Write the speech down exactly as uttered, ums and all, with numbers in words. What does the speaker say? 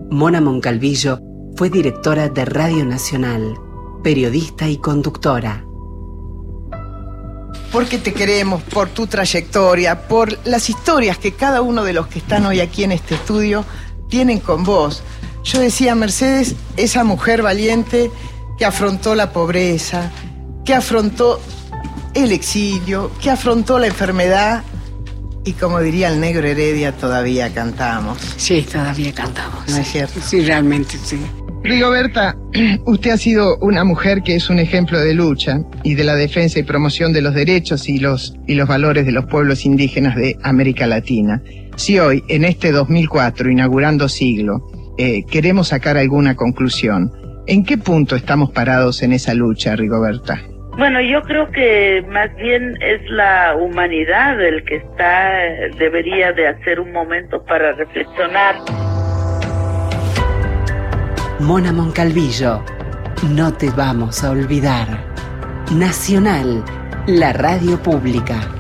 Mona Moncalvillo fue directora de Radio Nacional, periodista y conductora. Porque te queremos, por tu trayectoria, por las historias que cada uno de los que están hoy aquí en este estudio tienen con vos. Yo decía, Mercedes, esa mujer valiente que afrontó la pobreza, que afrontó el exilio, que afrontó la enfermedad y, como diría el Negro Heredia, todavía cantamos. Sí, todavía cantamos. ¿No es cierto? Sí, realmente, sí. Rigoberta, usted ha sido una mujer que es un ejemplo de lucha y de la defensa y promoción de los derechos y los, y los valores de los pueblos indígenas de América Latina. Si hoy, en este dos mil cuatro, inaugurando siglo, eh, queremos sacar alguna conclusión, ¿en qué punto estamos parados en esa lucha, Rigoberta? Bueno, yo creo que más bien es la humanidad el que está, debería de hacer un momento para reflexionar. Mona Moncalvillo, no te vamos a olvidar. Nacional, la radio pública.